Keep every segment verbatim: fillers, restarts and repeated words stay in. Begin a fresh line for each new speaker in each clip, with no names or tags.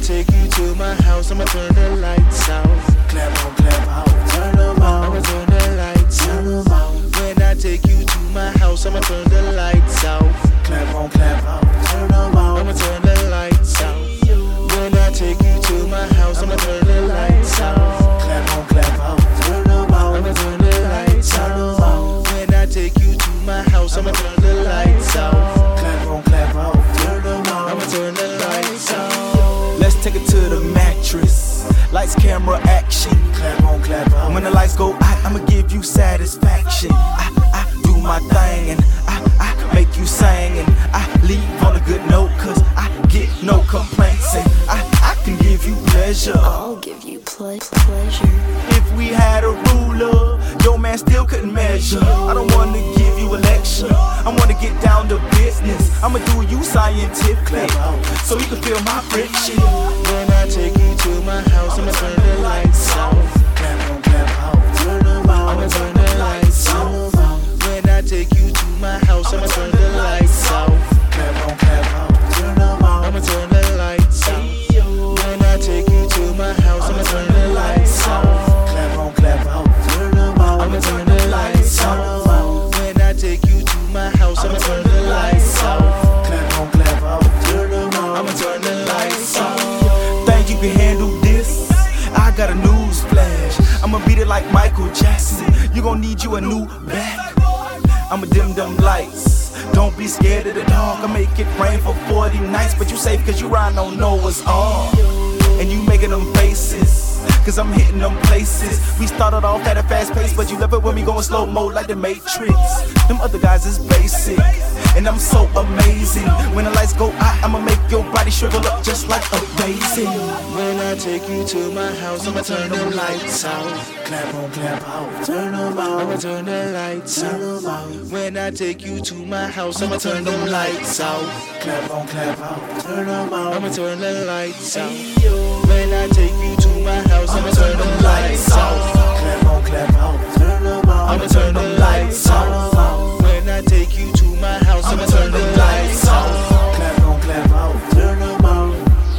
take you to my house, I'ma turn the lights out.
Clap on, clap out, turn them out.
I'ma turn the lights
Turn them out.
When I take you to my house, I'ma turn the lights out.
Clap on, clap out, turn them out.
I'ma turn the lights out. When I take you to my house, I'ma turn the lights out.
Clap on, clap out, turn them out.
I'ma turn the lights
Turn
out.
them out.
When I take you to my house, I'ma turn the lights out.
Clap on, clap out, turn them out.
I'ma turn the lights out.
Let's take it to the mattress. Lights, camera, action. Clap on, clap out. When the lights go out, I'ma give you satisfaction. I, I do my thing and I, I make you sing and I leave on a good note, cause I get no complaints and I, I can give you pleasure.
I'll give you ple pleasure.
If we had a ruler, your man still couldn't measure. I don't wanna give you a lecture, I wanna get down to business. I'ma do you scientifically, so you can feel my friction.
When I take you to my house, I'ma turn the lights out.
Clap on, clap out, turn them out.
I'ma turn the lights out. When I take you to my house, I'ma turn the lights out.
Clap on, clap out, turn them out.
I'ma turn the lights out. When I take you to my house, I'ma turn the lights out.
Clap on, clap out, turn them out.
I'ma turn the lights out. When I take you to my house, I'ma turn the lights out.
Clap on, clap out, turn them out.
I'ma turn the lights out.
Think you can handle this? I got a news flash. I'ma beat it like Michael Jackson. You gon' need you a new back. I'ma dim them lights. Don't be scared of the dark. I make it rain for forty nights, but you safe cause you riding on Noah's Ark. And you making them faces, cause I'm hitting them places. We started off at a fast pace, but you left it when we going slow mo like the Matrix. Them other guys is basic, and I'm so amazing. When the lights go out, I'ma make your body shrivel up just like a raisin.
When I take you to my house, I'ma turn the lights out.
Clap on, clap out, turn them
I'ma
out.
turn the lights
Turn
out.
them out.
When I take you to my house, I'ma turn them lights out.
Clap on, clap out, turn them out.
I'ma turn the lights out. When I take you to my house, I'ma turn them lights out.
Clap on, clap out, turn them out.
I'ma turn the lights out. When I take you to my house, I'ma turn the lights out.
Clap on, clap out, turn them out.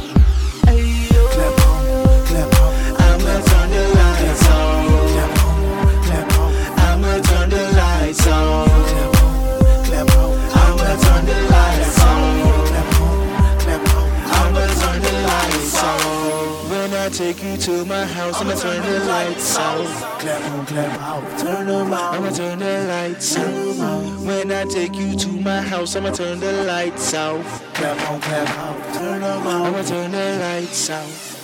Clap on, clap out.
I'ma turn the lights out.
Clap on, clap out.
I'ma turn the lights out.
Clap on, clap out.
I'ma turn the lights out.
Clap on, clap out.
I'ma turn the lights out. When I take you to my house, I'ma turn the lights out.
Clap on, clap out, turn them out.
I'ma turn the lights out. When I take you to my house, I'ma turn the lights out.
Clap on, clap out, turn them out.
I'ma turn the lights out.